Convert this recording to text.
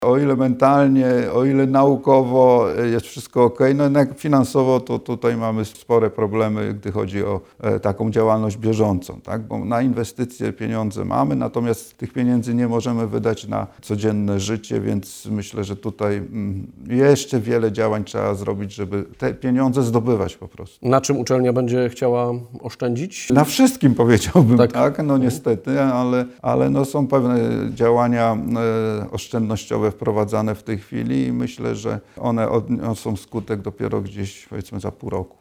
O ile mentalnie, o ile naukowo jest wszystko ok, no jednak finansowo to tutaj mamy spore problemy, gdy chodzi o taką działalność bieżącą, tak? Bo na inwestycje pieniądze mamy, natomiast tych pieniędzy nie możemy wydać na codzienne życie, więc myślę, że tutaj jeszcze wiele działań trzeba zrobić, żeby te pieniądze zdobywać po prostu. Na czym uczelnia będzie chciała oszczędzić? Na wszystkim powiedziałbym, Tak. no niestety, ale no są pewne działania oszczędnościowe wprowadzane w tej chwili i myślę, że one odniosą skutek dopiero gdzieś powiedzmy za pół roku.